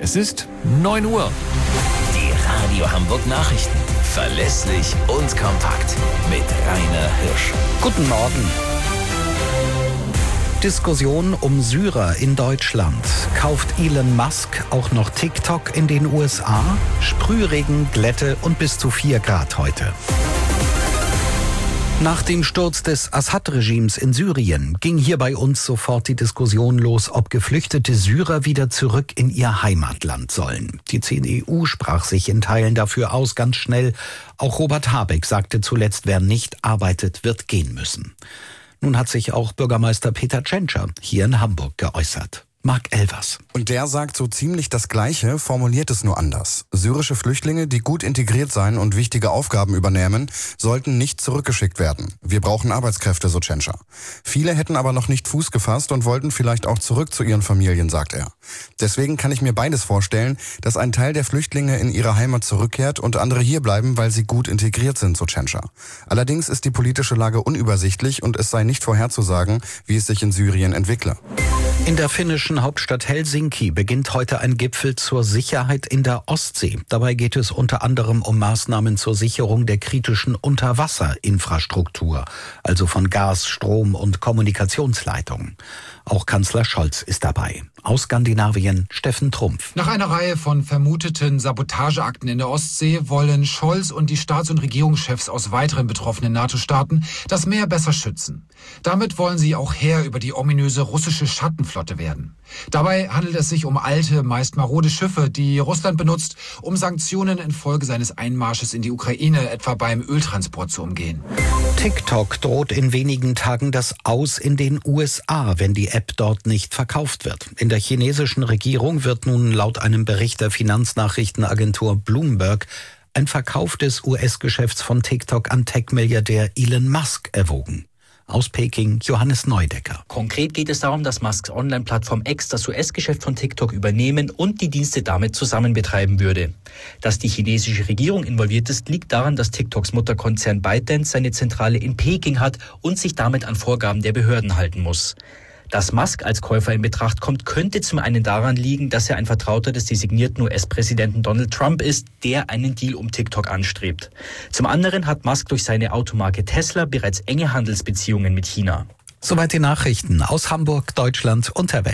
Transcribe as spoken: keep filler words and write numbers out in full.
Es ist neun Uhr. Die Radio Hamburg Nachrichten. Verlässlich und kompakt. Mit Rainer Hirsch. Guten Morgen. Diskussion um Syrer in Deutschland. Kauft Elon Musk auch noch TikTok in den U S A? Sprühregen, Glätte und bis zu vier Grad heute. Nach dem Sturz des Assad-Regimes in Syrien ging hier bei uns sofort die Diskussion los, ob geflüchtete Syrer wieder zurück in ihr Heimatland sollen. Die C D U sprach sich in Teilen dafür aus, ganz schnell. Auch Robert Habeck sagte zuletzt, wer nicht arbeitet, wird gehen müssen. Nun hat sich auch Bürgermeister Peter Tschentscher hier in Hamburg geäußert. Marc Elvers. Und der sagt so ziemlich das Gleiche, formuliert es nur anders. Syrische Flüchtlinge, die gut integriert seien und wichtige Aufgaben übernehmen, sollten nicht zurückgeschickt werden. Wir brauchen Arbeitskräfte, so Tschentscher. Viele hätten aber noch nicht Fuß gefasst und wollten vielleicht auch zurück zu ihren Familien, sagt er. Deswegen kann ich mir beides vorstellen, dass ein Teil der Flüchtlinge in ihre Heimat zurückkehrt und andere hier bleiben, weil sie gut integriert sind, so Tschentscher. Allerdings ist die politische Lage unübersichtlich und es sei nicht vorherzusagen, wie es sich in Syrien entwickle. In der finnischen Hauptstadt Helsinki beginnt heute ein Gipfel zur Sicherheit in der Ostsee. Dabei geht es unter anderem um Maßnahmen zur Sicherung der kritischen Unterwasserinfrastruktur, also von Gas, Strom und Kommunikationsleitungen. Auch Kanzler Scholz ist dabei. Aus Skandinavien Steffen Trumpf. Nach einer Reihe von vermuteten Sabotageakten in der Ostsee wollen Scholz und die Staats- und Regierungschefs aus weiteren betroffenen NATO-Staaten das Meer besser schützen. Damit wollen sie auch Herr über die ominöse russische Schattenflotte werden. Dabei handelt es sich um alte, meist marode Schiffe, die Russland benutzt, um Sanktionen infolge seines Einmarsches in die Ukraine, etwa beim Öltransport, zu umgehen. TikTok droht in wenigen Tagen das Aus in den U S A, wenn die App dort nicht verkauft wird. In der chinesischen Regierung wird nun laut einem Bericht der Finanznachrichtenagentur Bloomberg ein Verkauf des U S-Geschäfts von TikTok an Tech-Milliardär Elon Musk erwogen. Aus Peking Johannes Neudecker. Konkret geht es darum, dass Musks Online-Plattform X das U S-Geschäft von TikTok übernehmen und die Dienste damit zusammen betreiben würde. Dass die chinesische Regierung involviert ist, liegt daran, dass TikToks Mutterkonzern ByteDance seine Zentrale in Peking hat und sich damit an Vorgaben der Behörden halten muss. Dass Musk als Käufer in Betracht kommt, könnte zum einen daran liegen, dass er ein Vertrauter des designierten U S-Präsidenten Donald Trump ist, der einen Deal um TikTok anstrebt. Zum anderen hat Musk durch seine Automarke Tesla bereits enge Handelsbeziehungen mit China. Soweit die Nachrichten aus Hamburg, Deutschland und der Welt.